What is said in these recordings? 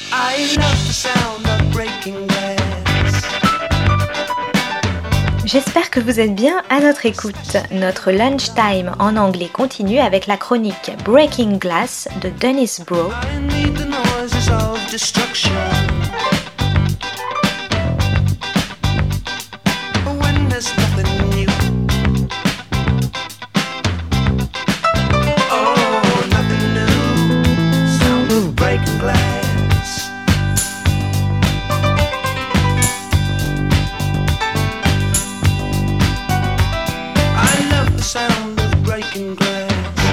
I love the sound of breaking glass. J'espère que vous êtes bien à notre écoute. Notre lunchtime en anglais continue avec la chronique Breaking Glass de Dennis Bro. I need the noises of destruction. When there's nothing new. Oh, nothing new. Sound of breaking glass. Sound of breaking glass.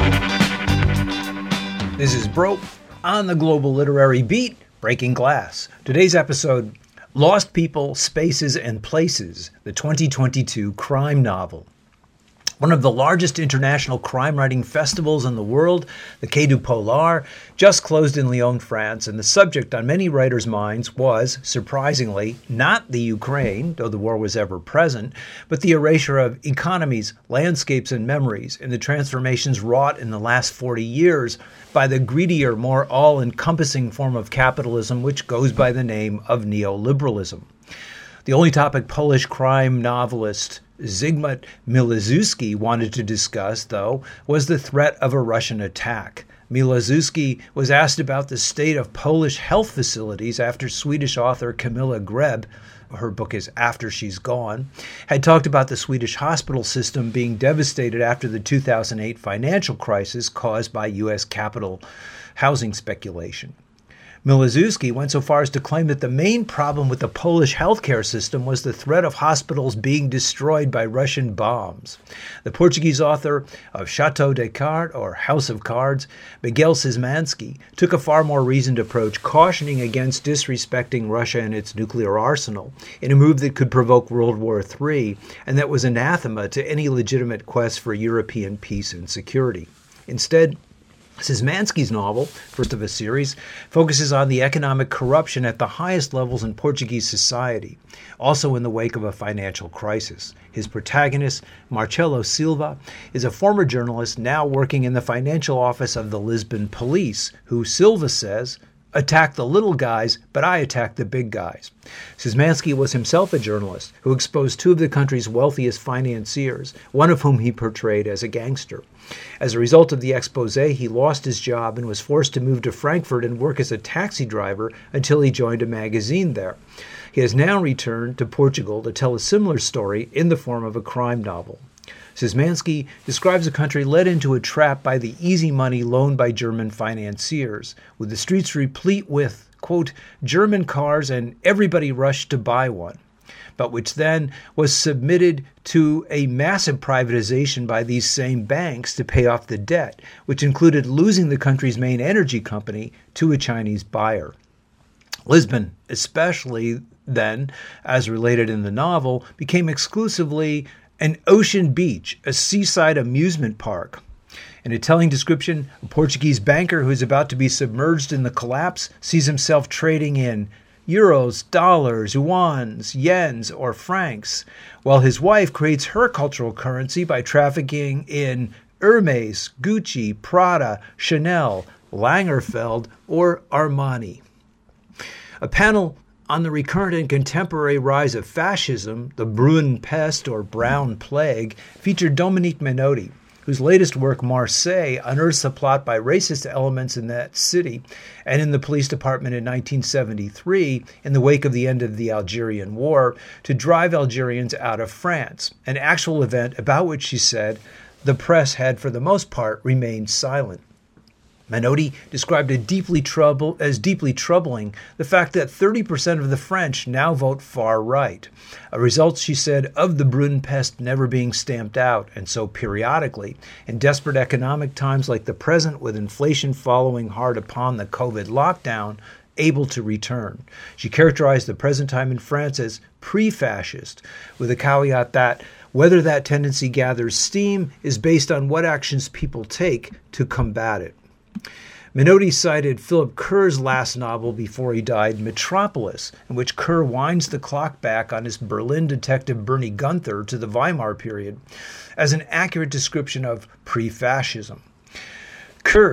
This is Bro on the Global Literary Beat, Breaking Glass. Today's episode, Lost People, Spaces, and Places, the 2022 crime novel. One of the largest international crime writing festivals in the world, the Quai du Polar, just closed in Lyon, France, and the subject on many writers' minds was, surprisingly, not the Ukraine, though the war was ever present, but the erasure of economies, landscapes, and memories, and the transformations wrought in the last 40 years by the greedier, more all-encompassing form of capitalism which goes by the name of neoliberalism. The only topic Polish crime novelist Zygmunt Miłaszewski wanted to discuss, though, was the threat of a Russian attack. Miłaszewski was asked about the state of Polish health facilities after Swedish author Camilla Greb, her book is After She's Gone, had talked about the Swedish hospital system being devastated after the 2008 financial crisis caused by U.S. capital housing speculation. Miłaszewski went so far as to claim that the main problem with the Polish healthcare system was the threat of hospitals being destroyed by Russian bombs. The Portuguese author of Chateau de Cartes, or House of Cards, Miguel Szymanski, took a far more reasoned approach, cautioning against disrespecting Russia and its nuclear arsenal in a move that could provoke World War III and that was anathema to any legitimate quest for European peace and security. Instead, Szymanski's novel, first of a series, focuses on the economic corruption at the highest levels in Portuguese society, also in the wake of a financial crisis. His protagonist, Marcelo Silva, is a former journalist now working in the financial office of the Lisbon police, who, Silva says, attack the little guys, but I attack the big guys. Szymanski was himself a journalist who exposed two of the country's wealthiest financiers, one of whom he portrayed as a gangster. As a result of the expose, he lost his job and was forced to move to Frankfurt and work as a taxi driver until he joined a magazine there. He has now returned to Portugal to tell a similar story in the form of a crime novel. Szymanski describes a country led into a trap by the easy money loaned by German financiers, with the streets replete with, quote, German cars and everybody rushed to buy one, but which then was submitted to a massive privatization by these same banks to pay off the debt, which included losing the country's main energy company to a Chinese buyer. Lisbon, especially then, as related in the novel, became exclusively an ocean beach, a seaside amusement park. In a telling description, a Portuguese banker who is about to be submerged in the collapse sees himself trading in euros, dollars, yuans, yens, or francs, while his wife creates her cultural currency by trafficking in Hermes, Gucci, Prada, Chanel, Lagerfeld, or Armani. A panel on the recurrent and contemporary rise of fascism, the Brune Pest or Brown Plague, featured Dominique Menotti, whose latest work, Marseille, unearths a plot by racist elements in that city and in the police department in 1973, in the wake of the end of the Algerian War, to drive Algerians out of France, an actual event about which she said the press had, for the most part, remained silent. Menotti described as deeply troubling the fact that 30% of the French now vote far right, a result, she said, of the Brune Pest never being stamped out, and so periodically, in desperate economic times like the present, with inflation following hard upon the COVID lockdown, able to return. She characterized the present time in France as pre-fascist, with a caveat that whether that tendency gathers steam is based on what actions people take to combat it. Menotti cited Philip Kerr's last novel before he died, Metropolis, in which Kerr winds the clock back on his Berlin detective Bernie Gunther to the Weimar period, as an accurate description of pre-fascism. Kerr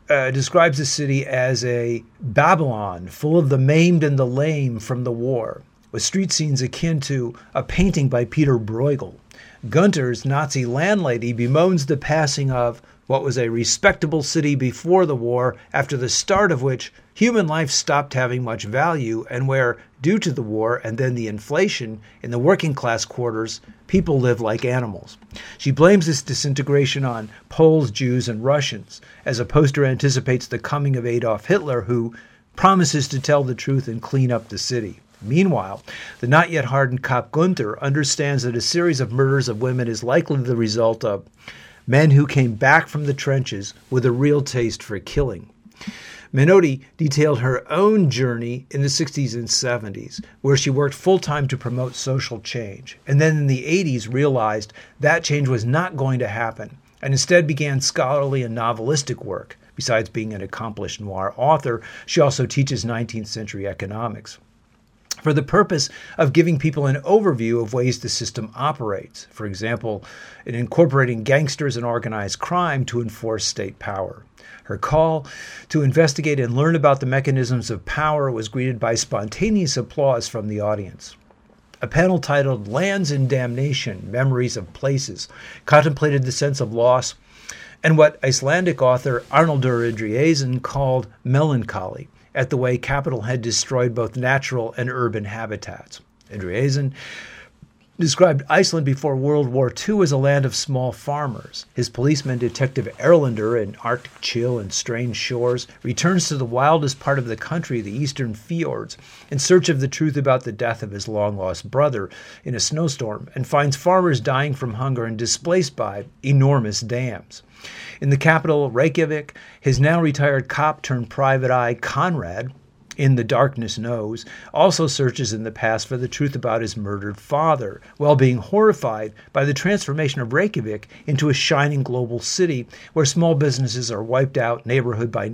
describes the city as a Babylon full of the maimed and the lame from the war, with street scenes akin to a painting by Peter Bruegel. Gunter's Nazi landlady bemoans the passing of what was a respectable city before the war, after the start of which human life stopped having much value, and where, due to the war and then the inflation in the working class quarters, people live like animals. She blames this disintegration on Poles, Jews, and Russians, as a poster anticipates the coming of Adolf Hitler, who promises to tell the truth and clean up the city. Meanwhile, the not yet hardened cop Gunther understands that a series of murders of women is likely the result of men who came back from the trenches with a real taste for killing. Menotti detailed her own journey in the 60s and 70s, where she worked full-time to promote social change, and then in the 80s realized that change was not going to happen, and instead began scholarly and novelistic work. Besides being an accomplished noir author, she also teaches 19th century economics, for the purpose of giving people an overview of ways the system operates, for example, in incorporating gangsters and organized crime to enforce state power. Her call to investigate and learn about the mechanisms of power was greeted by spontaneous applause from the audience. A panel titled Lands in Damnation, Memories of Places contemplated the sense of loss and what Icelandic author Arnaldur Indriðason called melancholy at the way capital had destroyed both natural and urban habitats. Indriðason described Iceland before World War II as a land of small farmers. His policeman, Detective Erlander, in Arctic Chill and Strange Shores, returns to the wildest part of the country, the eastern fjords, in search of the truth about the death of his long-lost brother in a snowstorm, and finds farmers dying from hunger and displaced by enormous dams. In the capital, Reykjavik, his now-retired cop-turned-private eye, Conrad, in The Darkness Knows, also searches in the past for the truth about his murdered father, while being horrified by the transformation of Reykjavik into a shining global city where small businesses are wiped out neighborhood by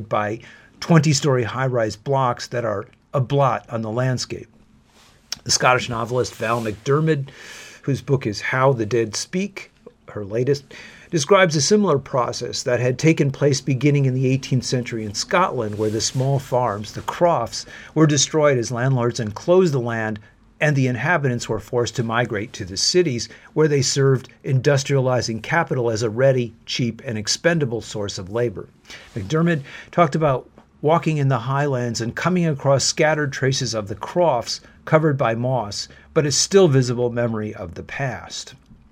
20-story high-rise blocks that are a blot on the landscape. The Scottish novelist Val McDermid, whose book is How the Dead Speak, her latest, describes a similar process that had taken place beginning in the 18th century in Scotland, where the small farms, the crofts, were destroyed as landlords enclosed the land and the inhabitants were forced to migrate to the cities, where they served industrializing capital as a ready, cheap, and expendable source of labor. McDermid talked about walking in the highlands and coming across scattered traces of the crofts covered by moss, but a still visible memory of the past.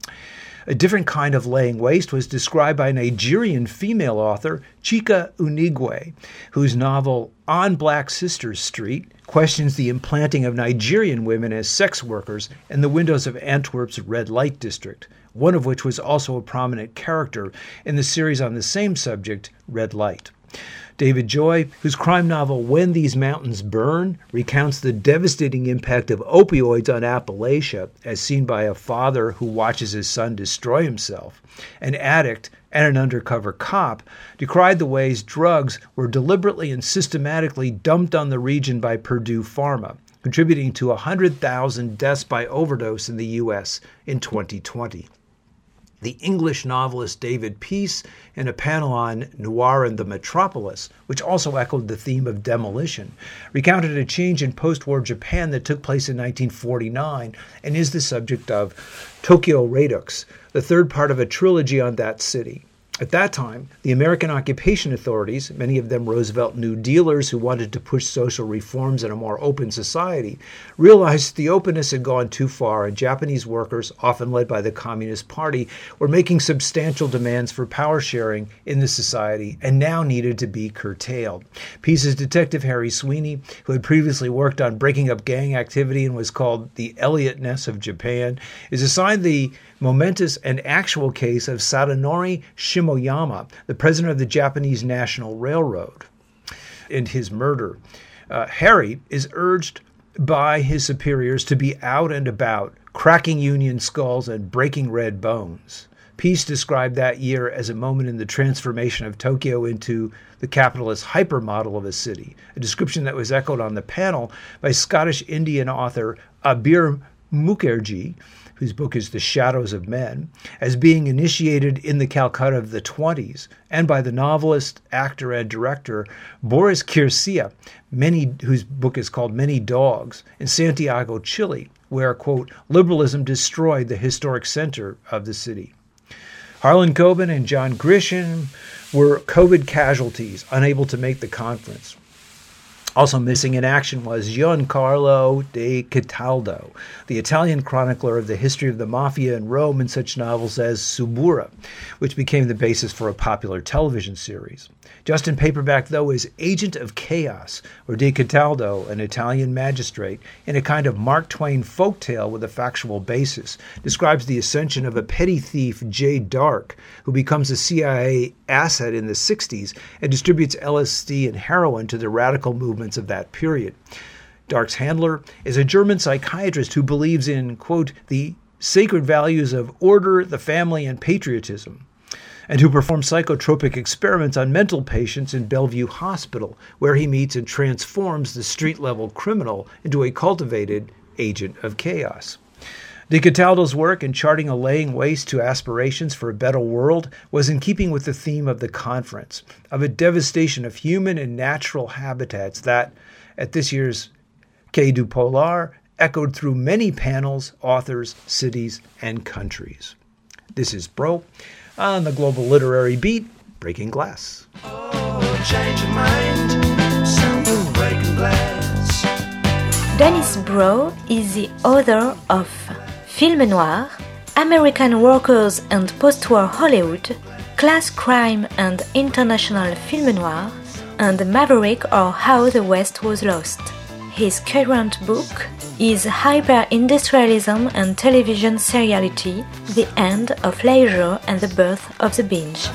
A different kind of laying waste was described by Nigerian female author Chika Unigwe, whose novel On Black Sisters Street questions the implanting of Nigerian women as sex workers in the windows of Antwerp's red light district, one of which was also a prominent character in the series on the same subject, Red Light. David Joy, whose crime novel When These Mountains Burn recounts the devastating impact of opioids on Appalachia, as seen by a father who watches his son destroy himself, an addict and an undercover cop, decried the ways drugs were deliberately and systematically dumped on the region by Purdue Pharma, contributing to 100,000 deaths by overdose in the U.S. in 2020. The English novelist David Peace, in a panel on Noir in the Metropolis, which also echoed the theme of demolition, recounted a change in post-war Japan that took place in 1949 and is the subject of Tokyo Redux, the third part of a trilogy on that city. At that time, the American occupation authorities, many of them Roosevelt New Dealers who wanted to push social reforms in a more open society, realized the openness had gone too far, and Japanese workers, often led by the Communist Party, were making substantial demands for power sharing in the society and now needed to be curtailed. Peace's detective Harry Sweeney, who had previously worked on breaking up gang activity and was called the Elliot Ness of Japan, is assigned the momentous and actual case of Satonori Shimoyama, the president of the Japanese National Railroad, and his murder. Harry is urged by his superiors to be out and about, cracking Union skulls and breaking red bones. Peace described that year as a moment in the transformation of Tokyo into the capitalist hypermodel of a city, a description that was echoed on the panel by Scottish Indian author Abir Mukherjee, whose book is The Shadows of Men, as being initiated in the Calcutta of the 20s, and by the novelist, actor, and director Boris Kirsia, whose book is called Many Dogs, in Santiago, Chile, where, quote, liberalism destroyed the historic center of the city. Harlan Coben and John Grisham were COVID casualties, unable to make the conference. Also missing in action was Giancarlo de Cataldo, the Italian chronicler of the history of the mafia in Rome in such novels as Suburra, which became the basis for a popular television series. Just in paperback, though, is Agent of Chaos, where de Cataldo, an Italian magistrate, in a kind of Mark Twain folktale with a factual basis, describes the ascension of a petty thief, Jay Dark, who becomes a CIA asset in the 60s and distributes LSD and heroin to the radical movements of that period. Dark's handler is a German psychiatrist who believes in, quote, the sacred values of order, the family, and patriotism, and who performs psychotropic experiments on mental patients in Bellevue Hospital, where he meets and transforms the street-level criminal into a cultivated agent of chaos. De Cataldo's work in charting a laying waste to aspirations for a better world was in keeping with the theme of the conference, of a devastation of human and natural habitats that, at this year's Quai du Polar, echoed through many panels, authors, cities, and countries. This is Bro on the Global Literary Beat, Breaking Glass. Oh, change your mind. Sounds of breaking glass. Dennis Brough is the author of Film Noir, American Workers and Post-War Hollywood, Class Crime and International Film Noir, and Maverick or How the West Was Lost. His current book is Hyper-Industrialism and Television Seriality, The End of Leisure and the Birth of the Binge.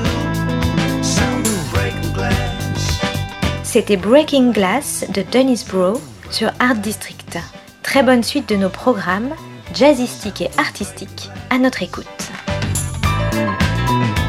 C'était Breaking Glass de Dennis Brough sur Art District. Très bonne suite de nos programmes, jazzistiques et artistiques, à notre écoute.